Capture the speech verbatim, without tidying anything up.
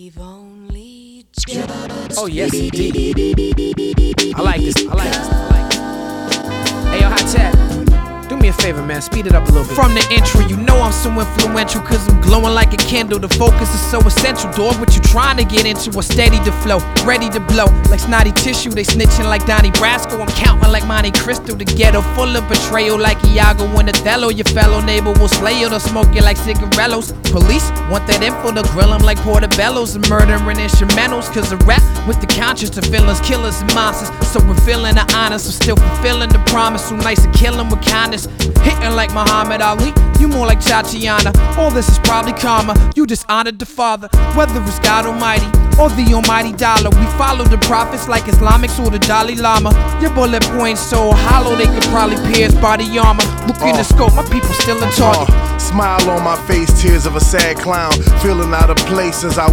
We've only just Oh yes, indeed. I like this. I like this. I like this. Hey, yo, Hot Tap, do me a favor, man. Speed it up a little bit. From the intro, you know I'm so influential, cause I'm glowing like a candle. The focus is so essential, dog. What you trying to get into? A steady to flow, ready to blow. Like snotty tissue, they snitching like Donnie Brasco. I'm counting like Monte Cristo. The ghetto full of betrayal like Iago and Othello. Your fellow neighbor will slay you, they'll smoke you like cigarillos. Police want that info to grill them like portobellos. And murdering instrumentals, cause the rap with the conscience, the villains, killers and monsters. So revealing the honor, so still fulfilling the promise. So nice to kill them with kindness. Hitting like Muhammad Ali, you more like Tatiana. All this is probably karma, you dishonored the Father. Whether it's God Almighty or the almighty dollar, we follow the prophets like Islamics or the Dalai Lama. Your bullet points so hollow they could probably pierce body armor. Look in the scope, my people still in target. Uh, smile on my face, tears of a sad clown. Feeling out of place as I